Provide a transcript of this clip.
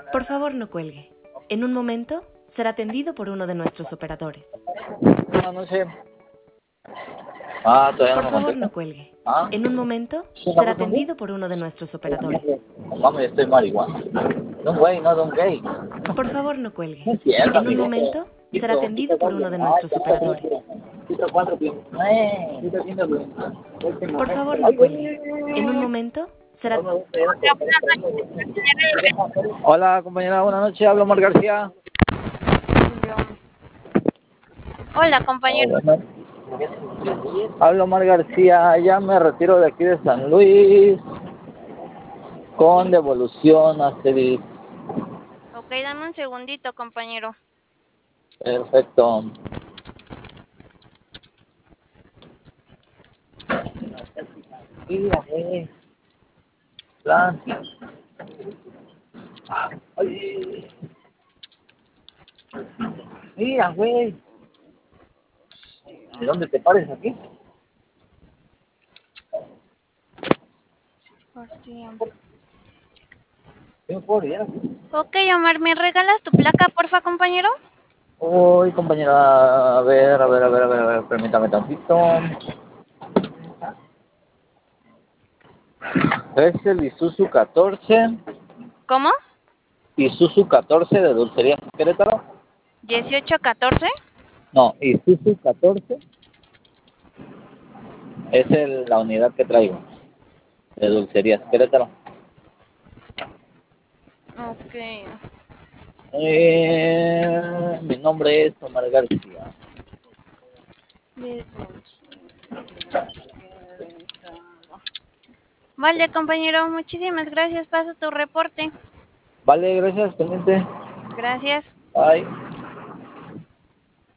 Por favor, no cuelgue. En un momento será atendido por uno de nuestros operadores. Buenas noches. Ah, todavía Por no me favor, contesta. no cuelgue. Ah, En un momento ¿sí está será buscando? atendido por uno de nuestros operadores. Mami, estoy marihuana. Don't wait, no don't gay. Por favor, no No cuelgue. es cierto, En un amigo. momento será Quito atendido por doble. uno de Ay, nuestros operadores. quito cuatro tiempos. Quito quinto tiempo. Por favor, no cuelgue. En un momento será... Hola, compañera, buenas noches. Hablo Omar García. Hola, compañero. Hablo Omar García. Ya me retiro de aquí de San Luis con devolución a Cedis. Ok, dame un segundito, compañero. Perfecto. Mira, plan. Ay. Mira, güey. ¿De dónde te pares aquí? ¿Qué me puedo olvidar aquí? Ok, Omar, ¿me regalas tu placa, porfa, compañero? Uy, compañera, a ver, permítame tantito. Es el Isuzu 14, ¿Cómo? Isuzu 14 de Dulcería Querétaro. 1814. No, Isuzu 14 es la unidad que traigo de Dulcerías Querétaro. Ok. Mi nombre es Omar García. Vale, compañero, muchísimas gracias. Paso tu reporte. Vale, gracias, pendiente. Gracias. Bye.